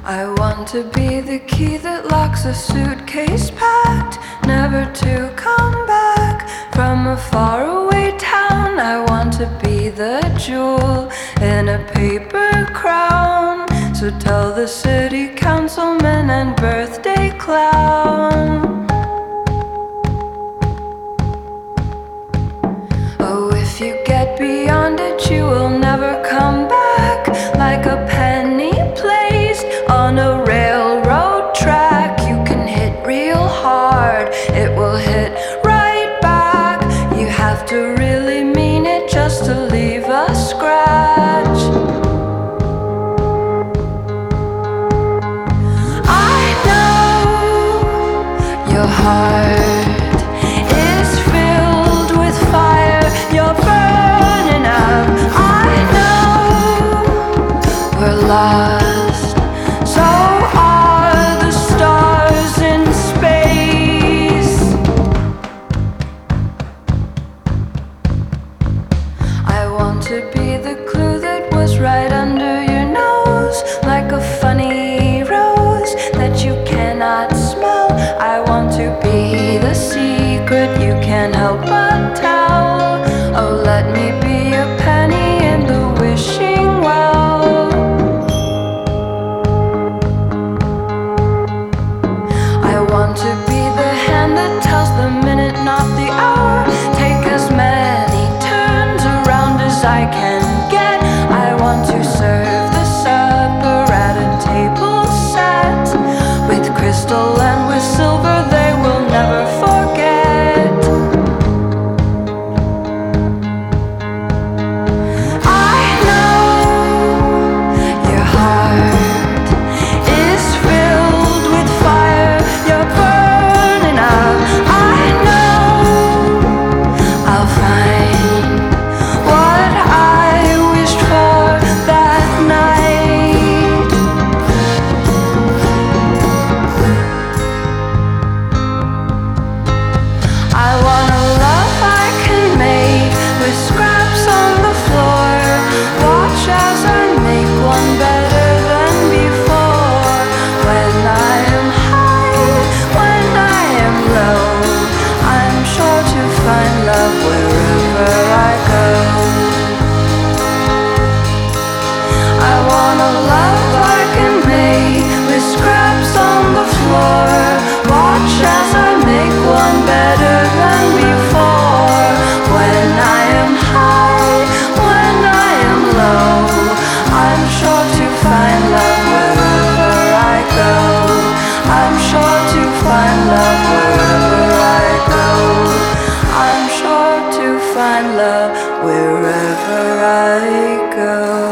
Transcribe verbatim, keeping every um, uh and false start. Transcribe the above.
I want to be the key that locks a suitcase packed, never to come back from a faraway town. I want to be the jewel in a paper crown, so tell the city councilman and birthday clown. Oh, if you get beyond it, you will never come back, like a penny placed on a railroad track. You can hit real hard, it will hit right back. You have to really mean it just to leave a scratch. I know your heart is filled with fire, you're burning up. I know we're lost, so are the stars in space. I want to be the clue that was right under your nose, like a funny rose that you cannot smell. I want to be the secret you can't help but tell. Oh, let me be a penny in the wishing well. I want to be the hand that tells the minute, not the hour. Take as many turns around as I can get. I want to serve the supper at a table set with crystal and with silver they will never forget. I know your heart is filled with fire, you're burning up. I know I'll find what I wished for that night. I want a love I can make with scraps on the floor. Watch as I make one better than before. When I am high, when I am low, I'm sure to find love wherever I go. I want a love I can make with scraps on the floor. Watch as I make one better than before. When I am high, when I am low, I'm sure to find love wherever I go. I'm sure to find love wherever I go. I'm sure to find love wherever I go.